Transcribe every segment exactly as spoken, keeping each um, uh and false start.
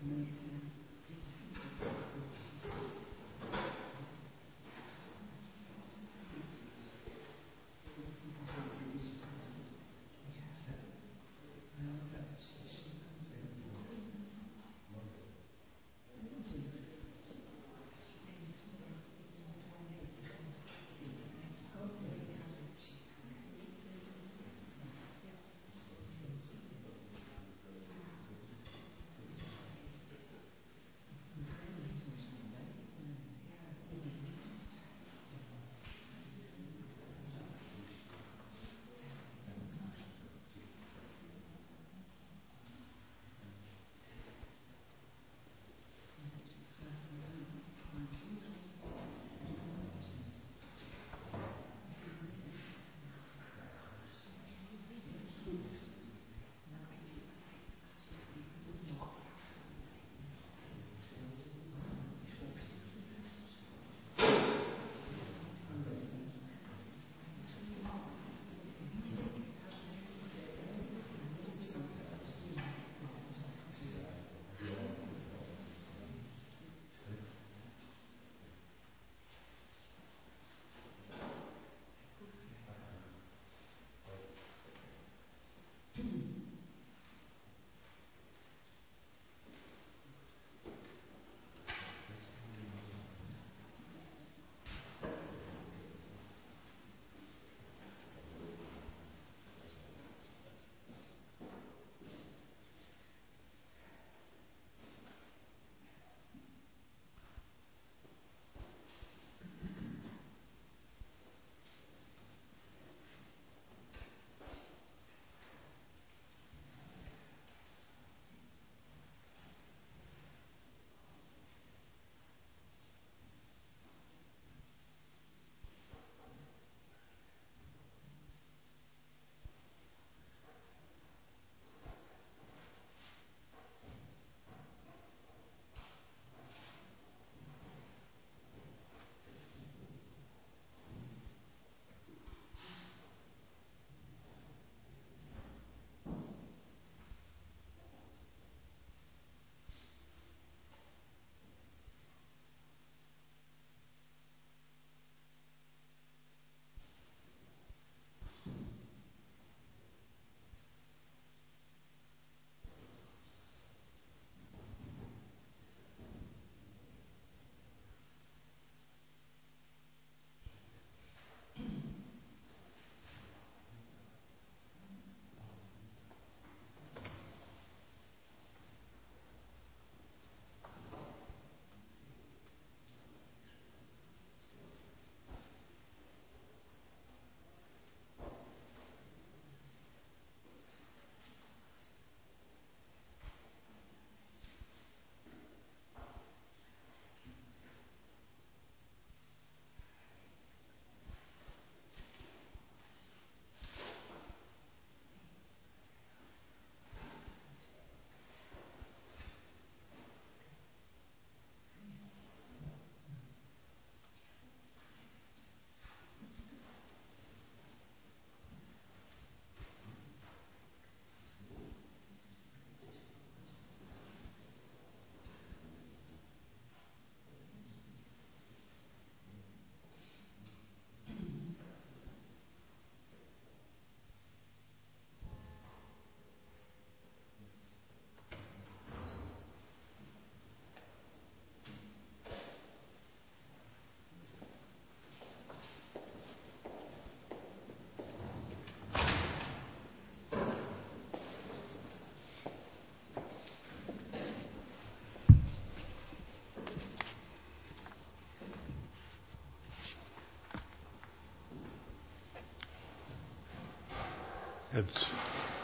Het,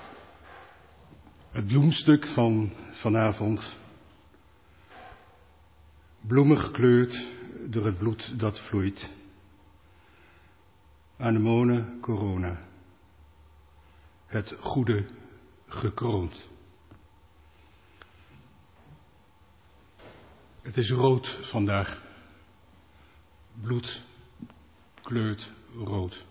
het bloemstuk van vanavond, bloemen gekleurd door het bloed dat vloeit. Anemone corona, het goede gekroond. Het is rood vandaag, bloed kleurt rood.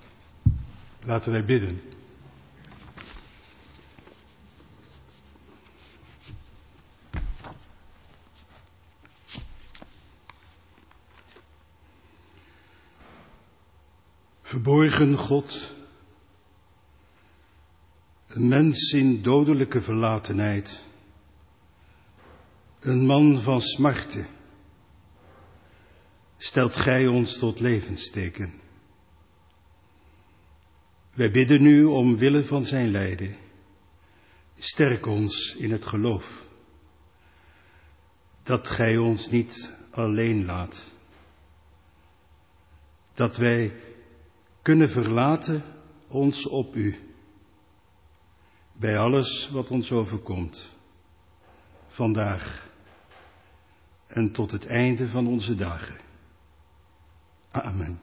Laten wij bidden. Verborgen God, een mens in dodelijke verlatenheid, een man van smarten, stelt gij ons tot levensteken. Wij bidden u omwille van zijn lijden, sterk ons in het geloof, dat gij ons niet alleen laat, dat wij kunnen verlaten ons op u, bij alles wat ons overkomt, vandaag en tot het einde van onze dagen. Amen.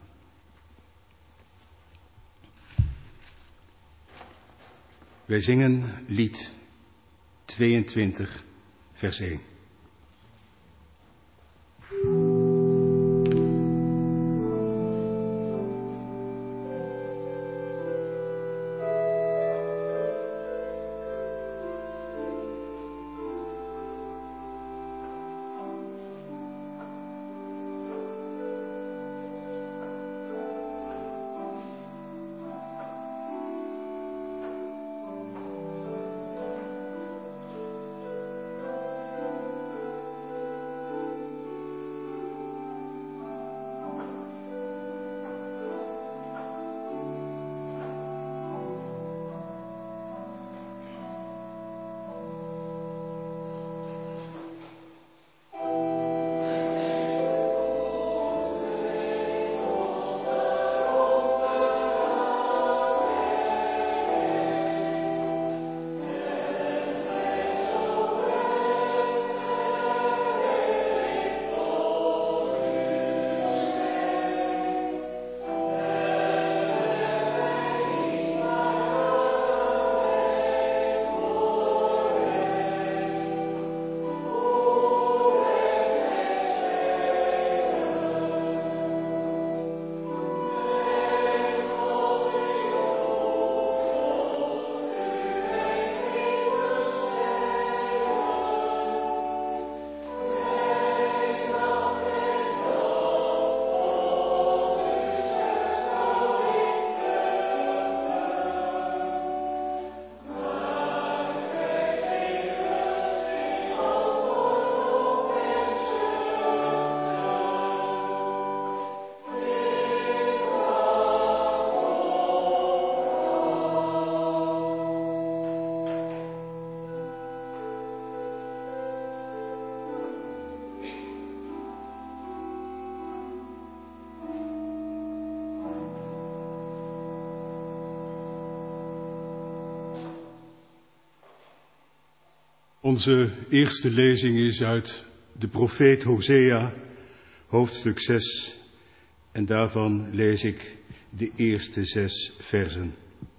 Wij zingen lied tweeëntwintig, vers één. Onze eerste lezing is uit de profeet Hosea, hoofdstuk zes, en daarvan lees ik de eerste zes versen.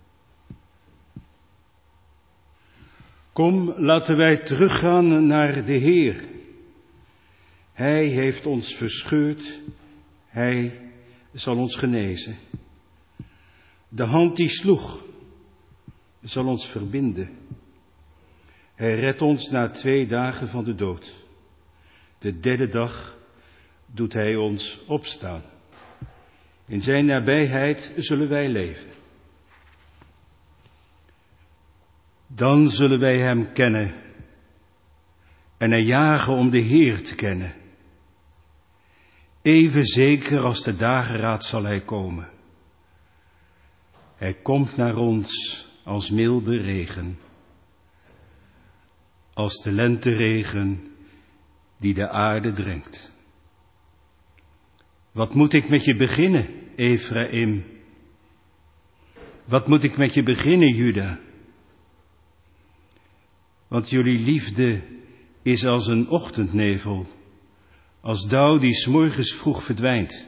Kom, laten wij teruggaan naar de Heer. Hij heeft ons verscheurd, Hij zal ons genezen. De hand die sloeg, zal ons verbinden. Hij redt ons na twee dagen van de dood. De derde dag doet Hij ons opstaan. In zijn nabijheid zullen wij leven. Dan zullen wij Hem kennen en er jagen om de Heer te kennen. Even zeker als de dageraad zal Hij komen. Hij komt naar ons als milde regen, als de lenteregen die de aarde drenkt. Wat moet ik met je beginnen, Ephraim? Wat moet ik met je beginnen, Juda? Want jullie liefde is als een ochtendnevel, als dauw die 's morgens vroeg verdwijnt.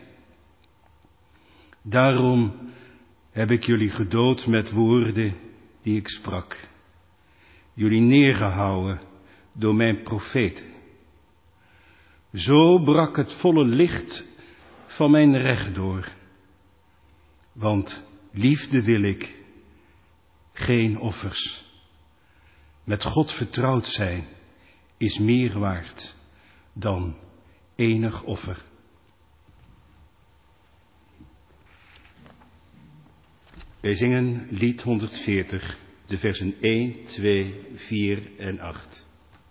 Daarom heb ik jullie gedood met woorden die ik sprak, jullie neergehouden door mijn profeten. Zo brak het volle licht van mijn recht door, want liefde wil ik, geen offers. Met God vertrouwd zijn is meer waard dan enig offer. Wij zingen lied honderdveertig, de versen één, twee, vier en acht.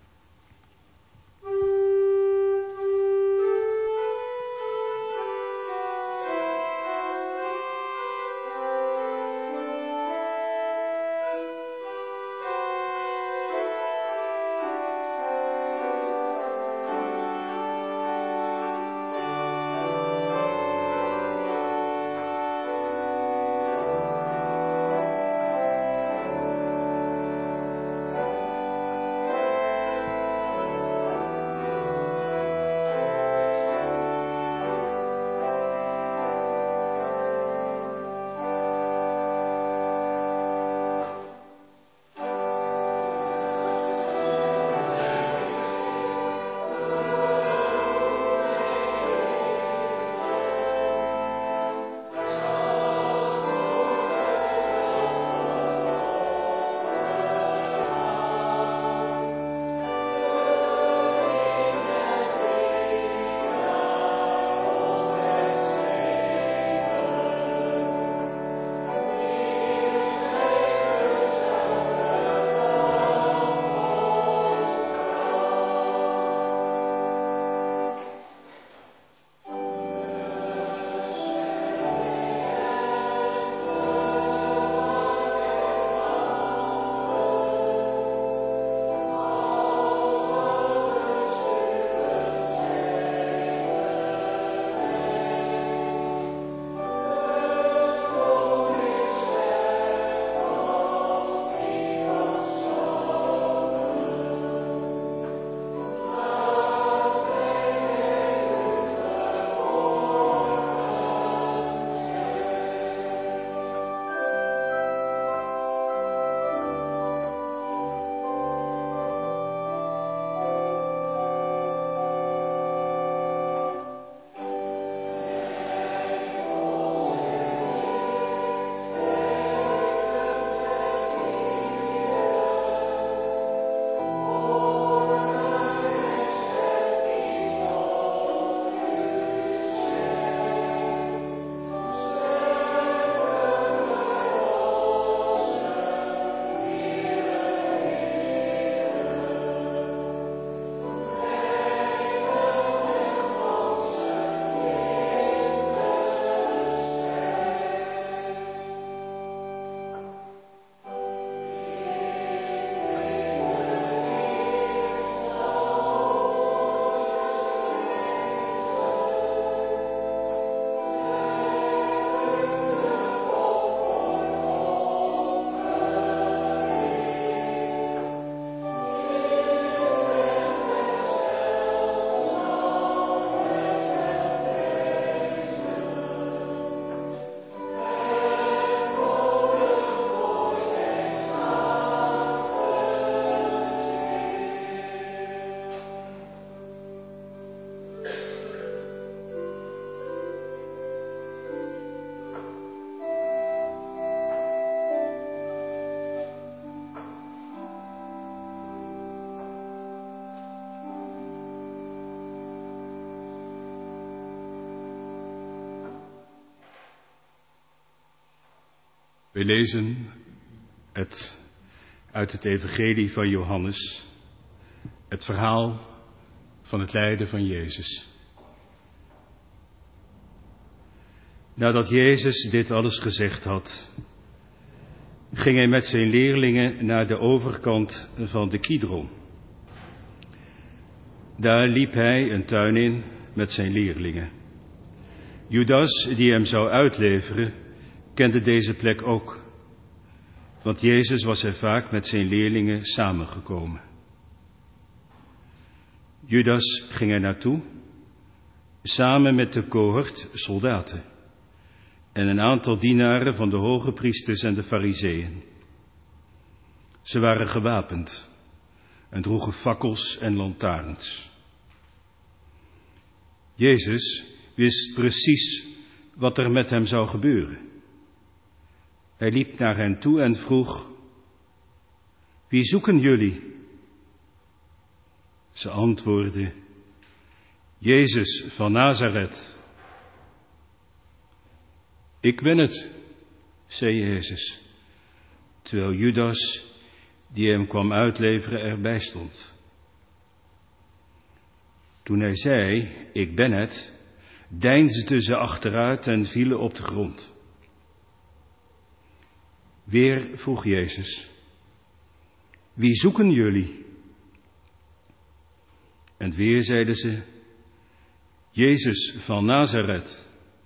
We lezen het uit het Evangelie van Johannes, het verhaal van het lijden van Jezus. Nadat Jezus dit alles gezegd had, ging hij met zijn leerlingen naar de overkant van de Kidron. Daar liep hij een tuin in met zijn leerlingen. Judas, die hem zou uitleveren, kende deze plek ook, want Jezus was er vaak met zijn leerlingen samengekomen. Judas ging er naartoe, samen met de cohort soldaten en een aantal dienaren van de hoge priesters en de farizeeën. Ze waren gewapend en droegen fakkels en lantaarns. Jezus wist precies wat er met hem zou gebeuren. Hij liep naar hen toe en vroeg: wie zoeken jullie? Ze antwoordden: Jezus van Nazareth. Ik ben het, zei Jezus, terwijl Judas, die hem kwam uitleveren, erbij stond. Toen hij zei, ik ben het, deinsden ze achteruit en vielen op de grond. Weer vroeg Jezus, wie zoeken jullie? En weer zeiden ze, Jezus van Nazareth.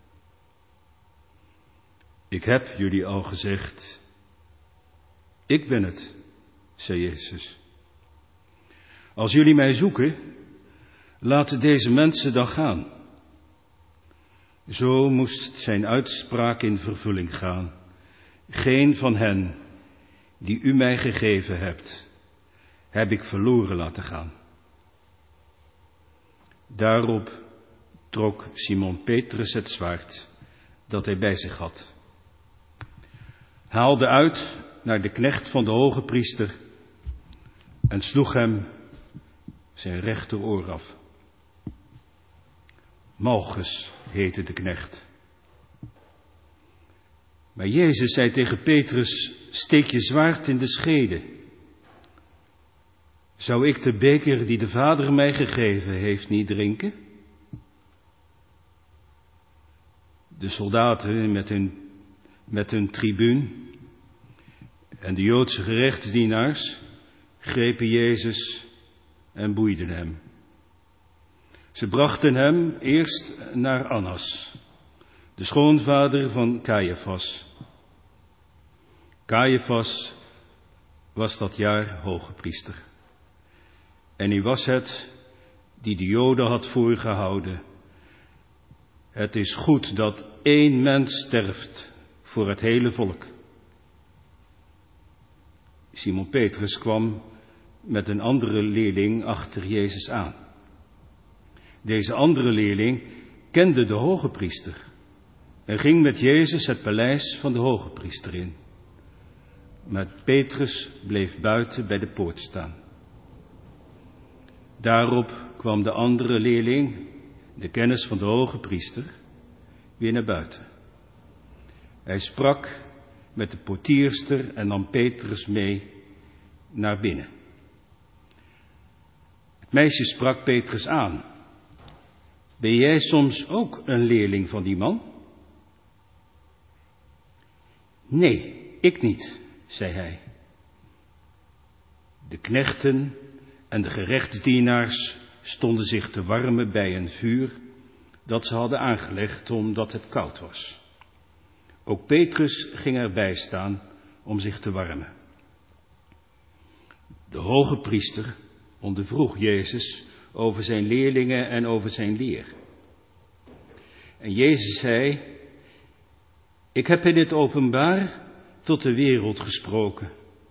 Ik heb jullie al gezegd, ik ben het, zei Jezus. Als jullie mij zoeken, laat deze mensen dan gaan. Zo moest zijn uitspraak in vervulling gaan. Geen van hen die u mij gegeven hebt, heb ik verloren laten gaan. Daarop trok Simon Petrus het zwaard dat hij bij zich had, haalde uit naar de knecht van de hogepriester en sloeg hem zijn rechteroor af. Malchus heette de knecht. Maar Jezus zei tegen Petrus, steek je zwaard in de schede. Zou ik de beker die de Vader mij gegeven heeft niet drinken? De soldaten met hun, met hun tribuun en de Joodse gerechtsdienaars grepen Jezus en boeiden hem. Ze brachten hem eerst naar Annas, de schoonvader van Caiaphas. Caiaphas was dat jaar hogepriester. En hij was het die de Joden had voorgehouden. Het is goed dat één mens sterft voor het hele volk. Simon Petrus kwam met een andere leerling achter Jezus aan. Deze andere leerling kende de hogepriester en ging met Jezus het paleis van de hogepriester in. Maar Petrus bleef buiten bij de poort staan. Daarop kwam de andere leerling, de kennis van de hogepriester, weer naar buiten. Hij sprak met de portierster en nam Petrus mee naar binnen. Het meisje sprak Petrus aan. Ben jij soms ook een leerling van die man? Nee, ik niet, zei hij. De knechten en de gerechtsdienaars stonden zich te warmen bij een vuur dat ze hadden aangelegd omdat het koud was. Ook Petrus ging erbij staan om zich te warmen. De hogepriester ondervroeg Jezus over zijn leerlingen en over zijn leer. En Jezus zei, ik heb in het openbaar tot de wereld gesproken.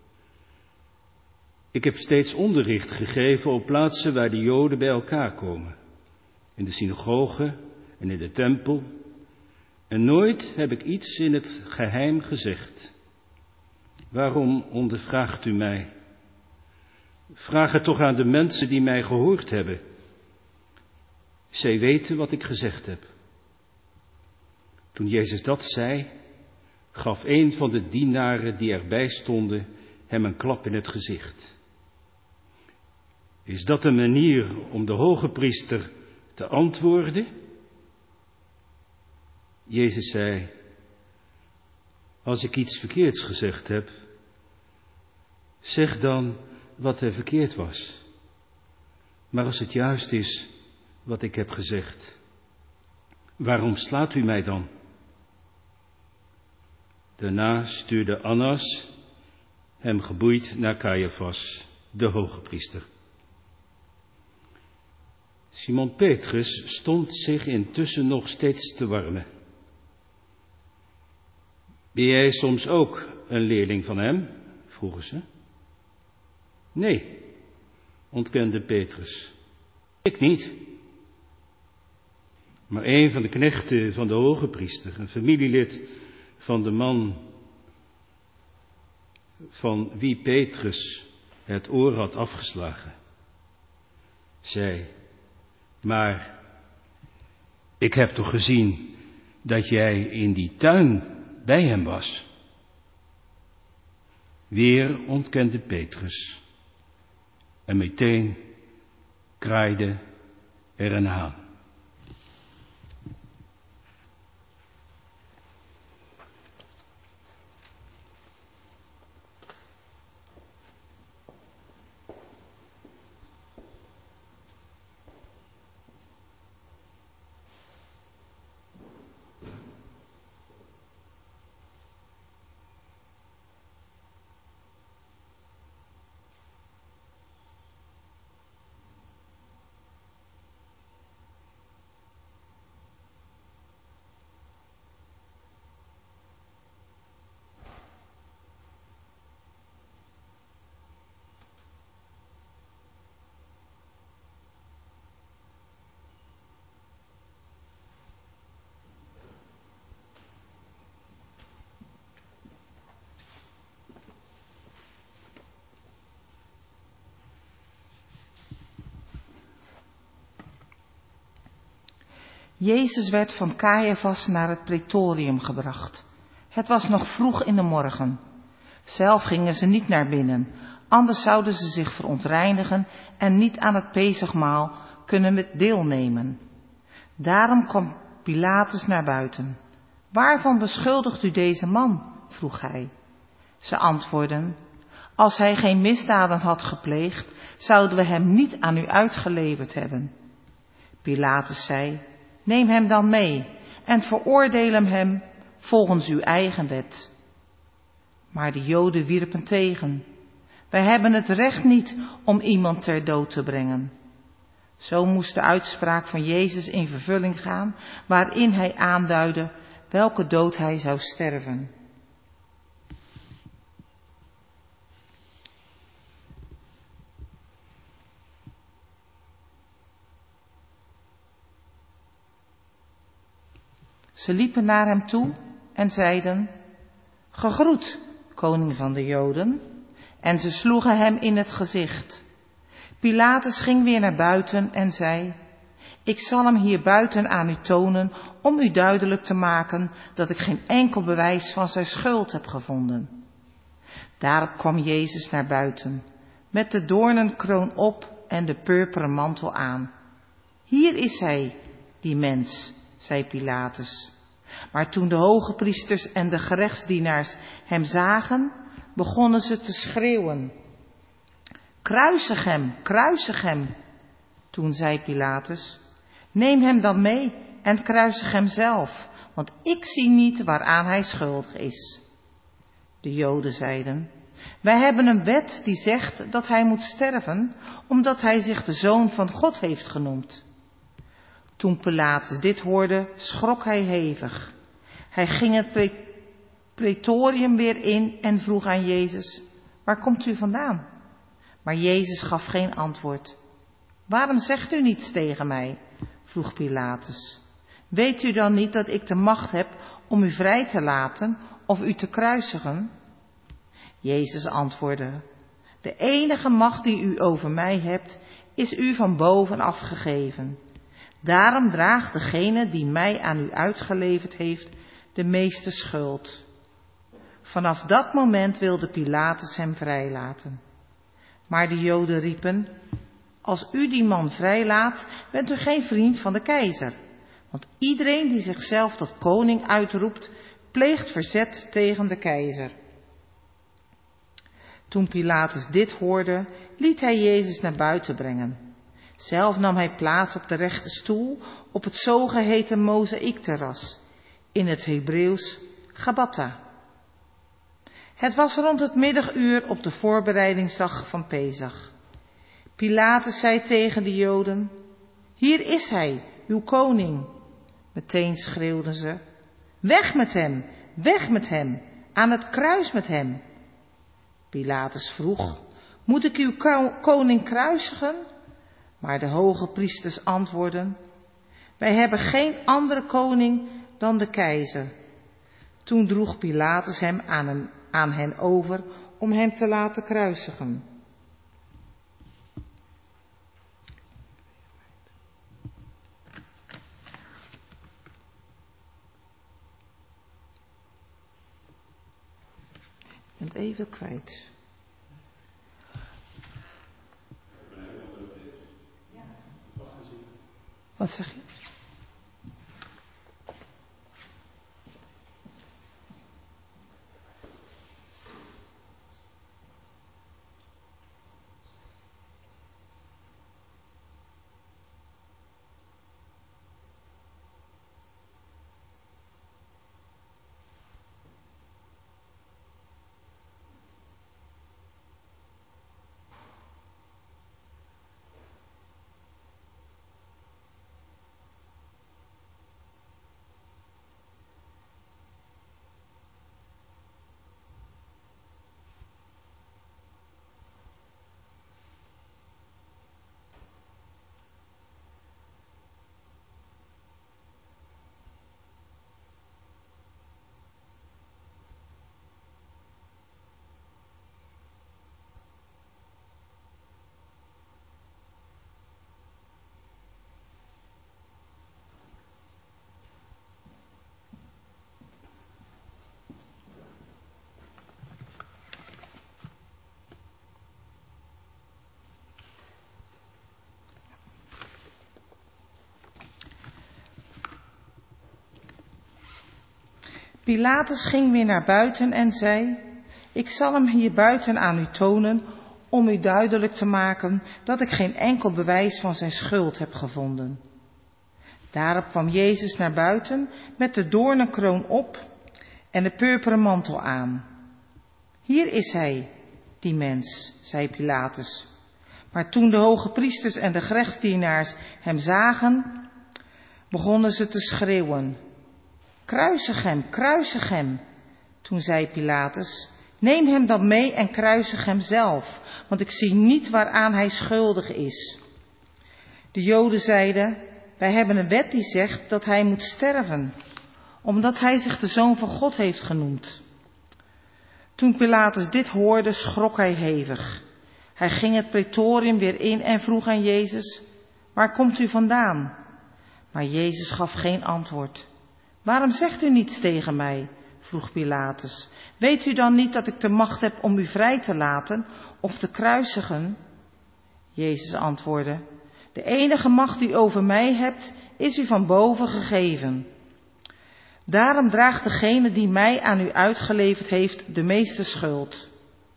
Ik heb steeds onderricht gegeven op plaatsen waar de Joden bij elkaar komen. In de synagoge en in de tempel. En nooit heb ik iets in het geheim gezegd. Waarom ondervraagt u mij? Vraag het toch aan de mensen die mij gehoord hebben. Zij weten wat ik gezegd heb. Toen Jezus dat zei, gaf een van de dienaren die erbij stonden hem een klap in het gezicht. Is dat een manier om de hogepriester te antwoorden? Jezus zei, als ik iets verkeerds gezegd heb, zeg dan wat er verkeerd was. Maar als het juist is wat ik heb gezegd, waarom slaat u mij dan? Daarna stuurde Annas hem geboeid naar Caiaphas, de hogepriester. Simon Petrus stond zich intussen nog steeds te warmen. Ben jij soms ook een leerling van hem? Vroegen ze. Nee, ontkende Petrus. Ik niet. Maar een van de knechten van de hogepriester, een familielid van de man van wie Petrus het oor had afgeslagen, zei, maar ik heb toch gezien dat jij in die tuin bij hem was. Weer ontkende Petrus. En meteen kraaide er een haan. Jezus werd van Caiaphas naar het praetorium gebracht. Het was nog vroeg in de morgen. Zelf gingen ze niet naar binnen, anders zouden ze zich verontreinigen en niet aan het Pesachmaal kunnen met deelnemen. Daarom kwam Pilatus naar buiten. Waarvan beschuldigt u deze man? Vroeg hij. Ze antwoordden, als hij geen misdaden had gepleegd, zouden we hem niet aan u uitgeleverd hebben. Pilatus zei, neem hem dan mee en veroordeel hem, hem volgens uw eigen wet. Maar de Joden wierpen tegen. Wij hebben het recht niet om iemand ter dood te brengen. Zo moest de uitspraak van Jezus in vervulling gaan, waarin hij aanduidde welke dood hij zou sterven. Ze liepen naar hem toe en zeiden, gegroet, koning van de Joden. En ze sloegen hem in het gezicht. Pilatus ging weer naar buiten en zei, ik zal hem hier buiten aan u tonen om u duidelijk te maken dat ik geen enkel bewijs van zijn schuld heb gevonden. Daarop kwam Jezus naar buiten, met de doornenkroon op en de purperen mantel aan. Hier is hij, die mens, zei Pilatus. Maar toen de hogepriesters en de gerechtsdienaars hem zagen, begonnen ze te schreeuwen. Kruisig hem, kruisig hem. Toen zei Pilatus, neem hem dan mee en kruisig hem zelf, want ik zie niet waaraan hij schuldig is. De Joden zeiden, wij hebben een wet die zegt dat hij moet sterven, omdat hij zich de Zoon van God heeft genoemd. Toen Pilatus dit hoorde, schrok hij hevig. Hij ging het pre- praetorium weer in en vroeg aan Jezus, waar komt u vandaan? Maar Jezus gaf geen antwoord. Waarom zegt u niets tegen mij? Vroeg Pilatus. Weet u dan niet dat ik de macht heb om u vrij te laten of u te kruisigen? Jezus antwoordde, de enige macht die u over mij hebt, is u van bovenaf gegeven. Daarom draagt degene die mij aan u uitgeleverd heeft de meeste schuld. Vanaf dat moment wilde Pilatus hem vrijlaten. Maar de Joden riepen, als u die man vrijlaat, bent u geen vriend van de keizer. Want iedereen die zichzelf tot koning uitroept, pleegt verzet tegen de keizer. Toen Pilatus dit hoorde, liet hij Jezus naar buiten brengen. Zelf nam hij plaats op de rechte stoel op het zogeheten mozaïekterras, in het Hebreeuws Gabbatha. Het was rond het middaguur op de voorbereidingsdag van Pesach. Pilatus zei tegen de Joden, hier is hij, uw koning. Meteen schreeuwden ze, weg met hem, weg met hem, aan het kruis met hem. Pilatus vroeg, moet ik uw koning kruisigen? Maar de hoge priesters antwoordden, wij hebben geen andere koning dan de keizer. Toen droeg Pilatus hem aan, hem aan hen over om hem te laten kruisigen. het even kwijt. Wat zeg je? Pilatus ging weer naar buiten en zei: ik zal hem hier buiten aan u tonen, om u duidelijk te maken dat ik geen enkel bewijs van zijn schuld heb gevonden. Daarop kwam Jezus naar buiten met de doornenkroon op en de purperen mantel aan. Hier is hij, die mens, zei Pilatus. Maar toen de hoge priesters en de gerechtsdienaars hem zagen, begonnen ze te schreeuwen: kruisig hem, kruisig hem. Toen zei Pilatus: neem hem dan mee en kruisig hem zelf, want ik zie niet waaraan hij schuldig is. De Joden zeiden: wij hebben een wet die zegt dat hij moet sterven, omdat hij zich de Zoon van God heeft genoemd. Toen Pilatus dit hoorde, schrok hij hevig. Hij ging het praetorium weer in en vroeg aan Jezus: waar komt u vandaan? Maar Jezus gaf geen antwoord. Waarom zegt u niets tegen mij? Vroeg Pilatus. Weet u dan niet dat ik de macht heb om u vrij te laten of te kruisigen? Jezus antwoordde: de enige macht die u over mij hebt, is u van boven gegeven. Daarom draagt degene die mij aan u uitgeleverd heeft de meeste schuld.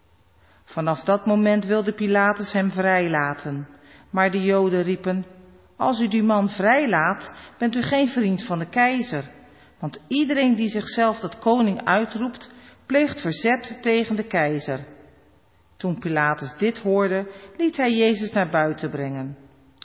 Vanaf dat moment wilde Pilatus hem vrijlaten, maar de Joden riepen: als u die man vrijlaat, bent u geen vriend van de keizer. Want iedereen die zichzelf tot koning uitroept, pleegt verzet tegen de keizer. Toen Pilatus dit hoorde, liet hij Jezus naar buiten brengen.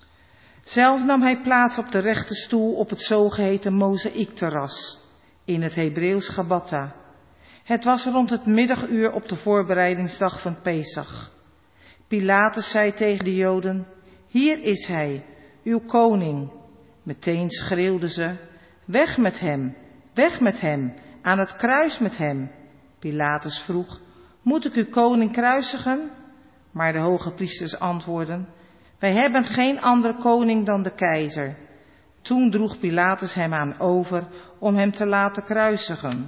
Zelf nam hij plaats op de rechte stoel op het zogeheten mozaïekterras, in het Hebreeuws Gabbatha. Het was rond het middaguur op de voorbereidingsdag van Pesach. Pilatus zei tegen de Joden: hier is hij, uw koning. Meteen schreeuwden ze: weg met hem, weg met hem, aan het kruis met hem. Pilatus vroeg: moet ik uw koning kruisigen? Maar de hoge priesters antwoordden: wij hebben geen andere koning dan de keizer. Toen droeg Pilatus hem aan over om hem te laten kruisigen.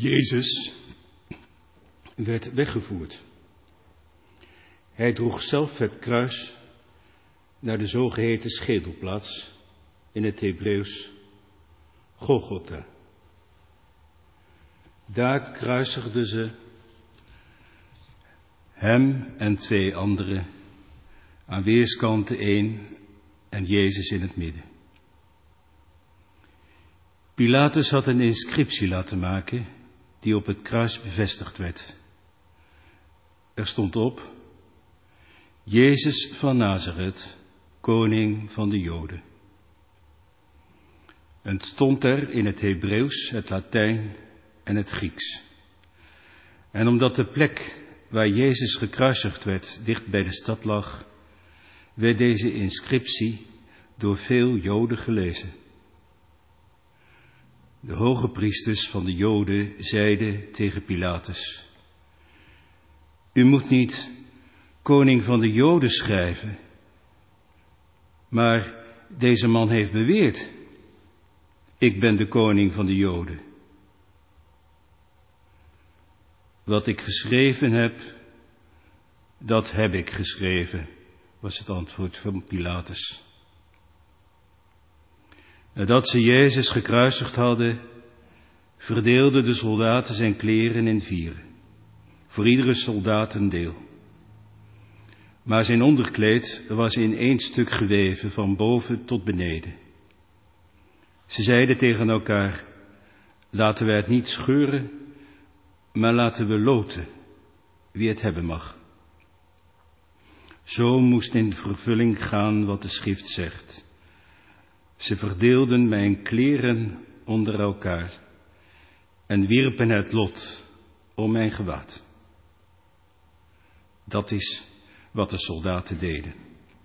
Jezus werd weggevoerd. Hij droeg zelf het kruis naar de zogeheten schedelplaats, in het Hebreeuws Golgotha. Daar kruisigden ze hem en twee anderen, aan weerskanten één en Jezus in het midden. Pilatus had een inscriptie laten maken die op het kruis bevestigd werd. Er stond op: Jezus van Nazareth, koning van de Joden. En het stond er in het Hebreeuws, het Latijn en het Grieks. En omdat de plek waar Jezus gekruisigd werd dicht bij de stad lag, werd deze inscriptie door veel Joden gelezen. De hoge priesters van de Joden zeiden tegen Pilatus: U moet niet koning van de Joden schrijven, maar deze man heeft beweerd: Ik ben de koning van de Joden. Wat ik geschreven heb, dat heb ik geschreven, was het antwoord van Pilatus. Nadat ze Jezus gekruisigd hadden, verdeelden de soldaten zijn kleren in vieren, voor iedere soldaat een deel. Maar zijn onderkleed was in één stuk geweven, van boven tot beneden. Ze zeiden tegen elkaar: Laten wij het niet scheuren, maar laten we loten, wie het hebben mag. Zo moest in vervulling gaan wat de schrift zegt. Ze verdeelden mijn kleren onder elkaar en wierpen het lot om mijn gewaad. Dat is wat de soldaten deden.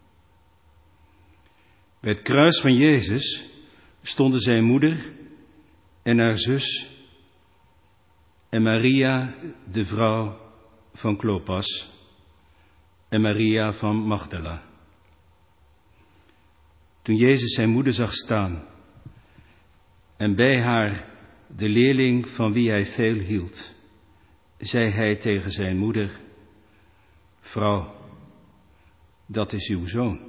Bij het kruis van Jezus stonden zijn moeder en haar zus en Maria, de vrouw van Klopas, en Maria van Magdala. Toen Jezus zijn moeder zag staan en bij haar de leerling van wie hij veel hield, zei hij tegen zijn moeder: Vrouw, dat is uw zoon.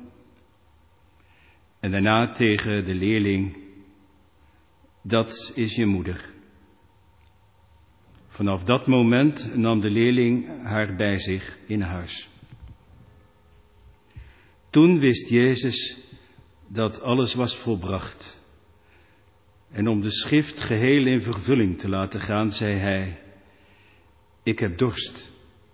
En daarna tegen de leerling: Dat is je moeder. Vanaf dat moment nam de leerling haar bij zich in huis. Toen wist Jezus dat alles was volbracht. En om de schrift geheel in vervulling te laten gaan, zei hij: Ik heb dorst.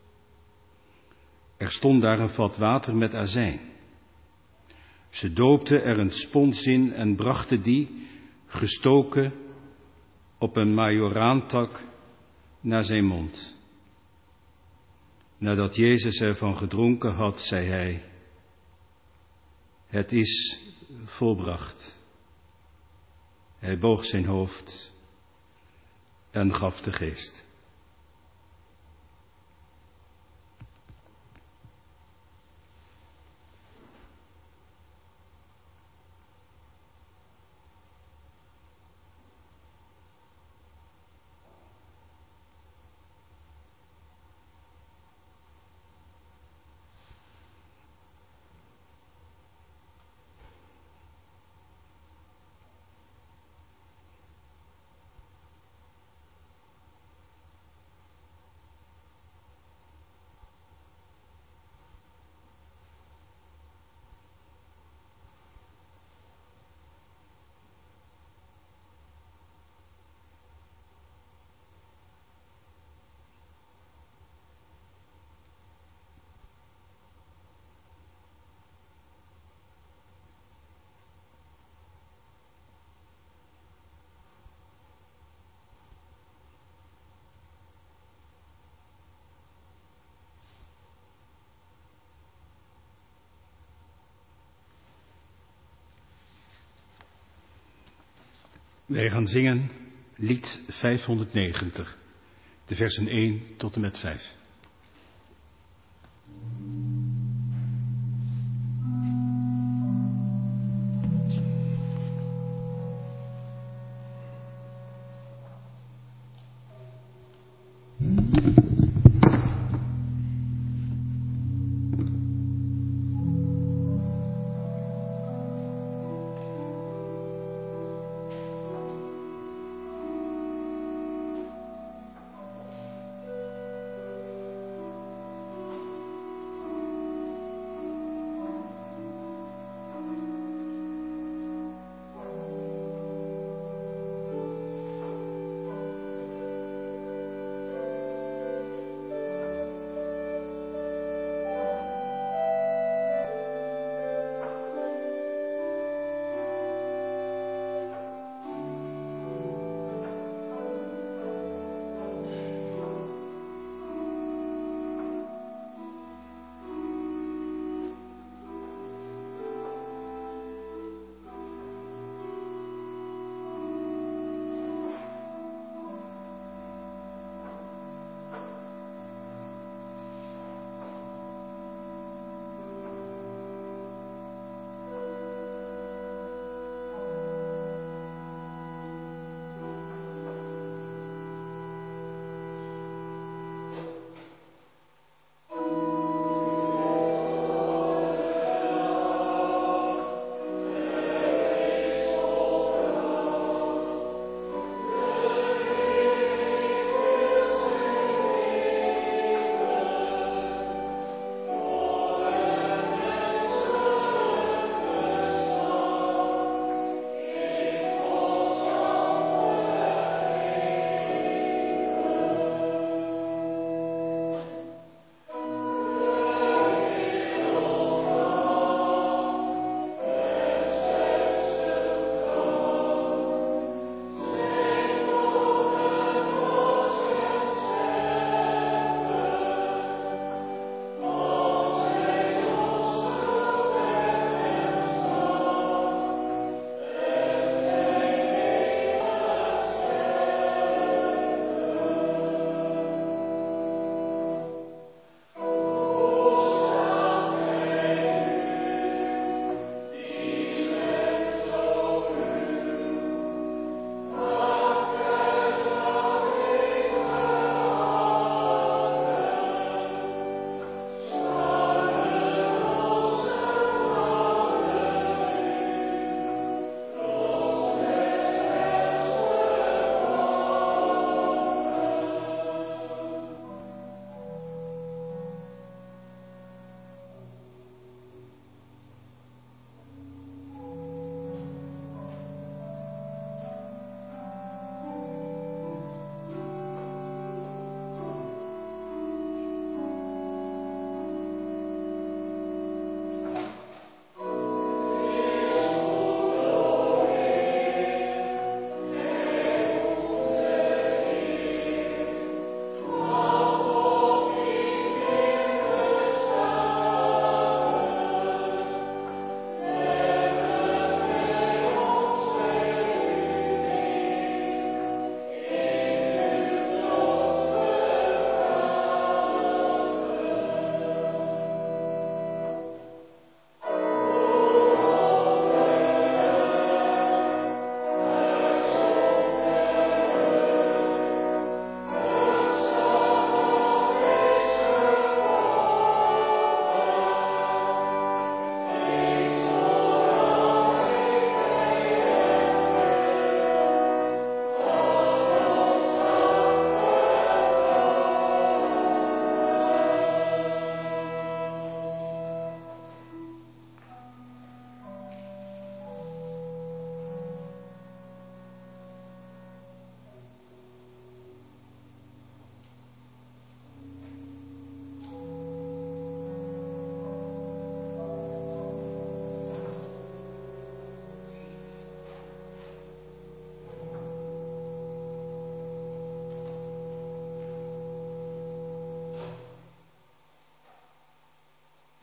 Er stond daar een vat water met azijn. Ze doopten er een spons in en brachten die, gestoken op een majoraantak, naar zijn mond. Nadat Jezus ervan gedronken had, zei hij: Het is volbracht. Hij boog zijn hoofd en gaf de geest. Wij gaan zingen lied vijfhonderdnegentig, de versen één tot en met vijf.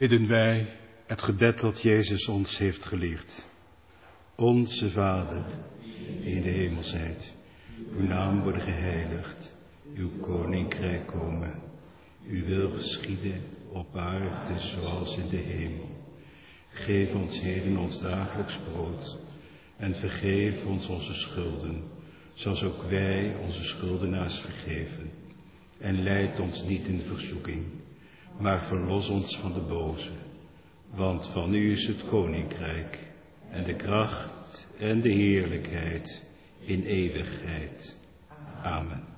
Bidden wij het gebed dat Jezus ons heeft geleerd. Onze Vader, die in de hemel zijt, uw naam worden geheiligd, uw koninkrijk komen. Uw wil geschieden op aarde zoals in de hemel. Geef ons heden ons dagelijks brood en vergeef ons onze schulden, zoals ook wij onze schuldenaars vergeven. En leid ons niet in verzoeking, maar verlos ons van de boze. Want van u is het koninkrijk en de kracht en de heerlijkheid in eeuwigheid. Amen.